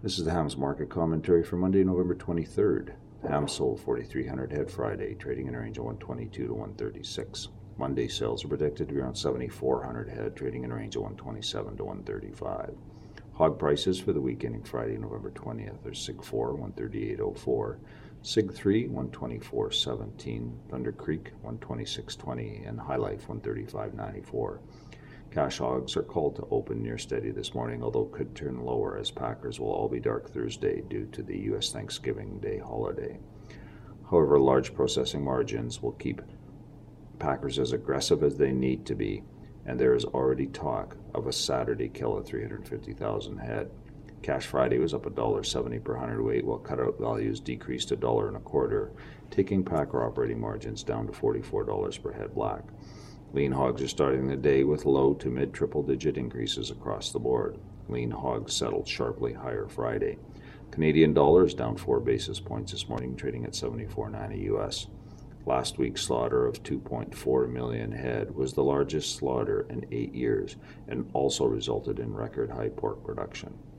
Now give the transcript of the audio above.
This is the Hams market commentary for Monday, November 23rd. Hams sold 4,300 head Friday, trading in a range of 122 to 136. Monday sales are predicted to be around 7,400 head, trading in a range of 127 to 135. Hog prices for the week ending Friday, November 20th are Sig 4, 138.04, Sig 3, 124.17, Thunder Creek, 126.20, and High Life, 135.94. Cash hogs are called to open near steady this morning, although could turn lower as packers will all be dark Thursday due to the U.S. Thanksgiving Day holiday. However, large processing margins will keep packers as aggressive as they need to be, and there is already talk of a Saturday kill of 350,000 head. Cash Friday was up $1.70 per hundredweight, while cutout values decreased $1.25, taking packer operating margins down to $44 per head black. Lean hogs are starting the day with low to mid triple-digit increases across the board. Lean hogs settled sharply higher Friday. Canadian dollar is down 4 basis points this morning, trading at 74.90 US. Last week's slaughter of 2.4 million head was the largest slaughter in 8 years and also resulted in record high pork production.